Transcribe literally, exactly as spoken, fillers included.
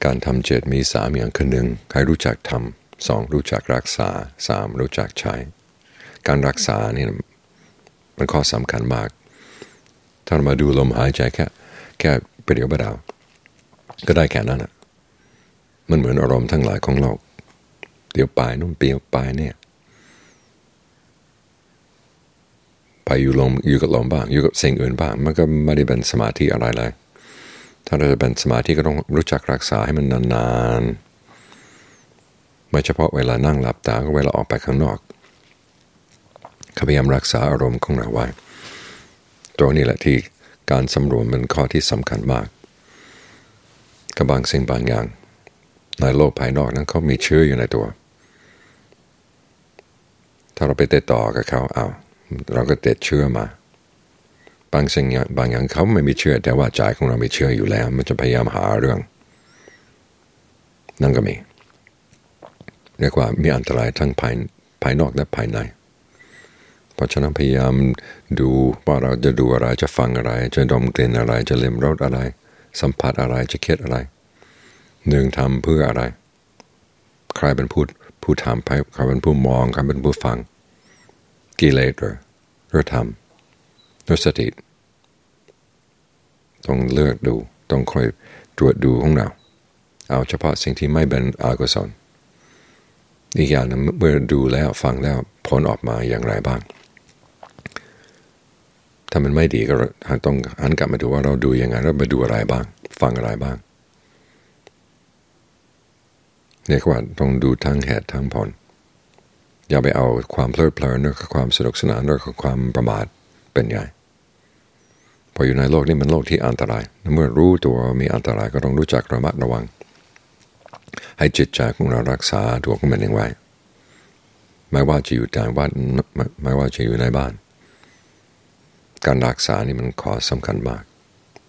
การทำเจ็ดมีสามอย่างคือหนึ่งให้รู้จักทำสองรู้จักรักษาสามรู้จักใช้การรักษานี่มันข้อสำคัญมากถ้ามาดูลมหายใจแค่แค่ประเดี๋ยวประดาวก็ได้แค่นั้นอ่ะมันเหมือนอารมณ์ทั้งหลายของโลกเดี๋ยวไปนู่นเปลี่ยวไปเนี่ยไปอยู่ลมอยู่กับลมบ้างอยู่กับสิ่งอื่นบ้างมันก็ไม่ได้เป็นสมาธิอะไรเลยถ้าเราจะเป็นสมาธิก็ต้องรู้จักรักษาให้มันนานๆไม่เฉพาะเวลานั่งหลับตาก็เวลาออกไปข้างนอกพยายามรักษาอารมณ์ของเราไว้ตรงนี้แหละที่การสำรวมเป็นข้อที่สำคัญมากกับบางสิ่งบางอย่างในโลกภายนอกนั้นเขามีเชื้ออยู่ในตัวถ้าเราไปติดต่อกับเขาเอาเราก็ติดเชื้อมาบางสิ่งบางอย่างเขาไม่มีเชื้อแต่ว่าใจของเรามีเชื้ออยู่แล้วมันจะพยายามหาเรื่องนั่นก็มีเรียกว่ามีอันตรายทั้งภายภายนอกและภายในเพราะฉะนั้นพยายามดูว่าเราจะดูอะไรจะฟังอะไรจะดมกลิ่นอะไรจะลิ้มรสอะไรสัมผัสอะไรจะคิดอะไรหนึ่งทำเพื่ออะไรใครเป็นผู้ผู้ทำใครเป็นผู้มองใครเป็นผู้ฟังกิเลสหรือหรือธรรมหรือสติต้องเลือกดูต้องคอยตรวจดูของเราเอาเฉพาะสิ่งที่ไม่เป็นอกุศลอีกอย่างนึงเมื่อดูแล้วฟังแล้วผลออกมาอย่างไรบ้างถ้ามันไม่ดีก็ต้องหันกลับมาดูว่าเราดูยังไงเราไปดูอะไรบ้างฟังอะไรบ้างเรียกว่าต้องดูทั้งเหตุทั้งผลอย่าไปเอาความเพลิดเพลินหรือความสนุกสนานหรือความประมาทเป็นใหญ่พออยู่ในโลกนี้มันโลกที่อันตรายเมื่อรู้ตัวมีอันตรายก็ต้องรู้จักระมัดระวังให้จิตใจของเรารักษาตัวของมันเองไว้ไม่ว่าจะอยู่ต่างบ้านไม่ว่าจะอยู่ในบ้านการรักษานี่มันข้อสำคัญมาก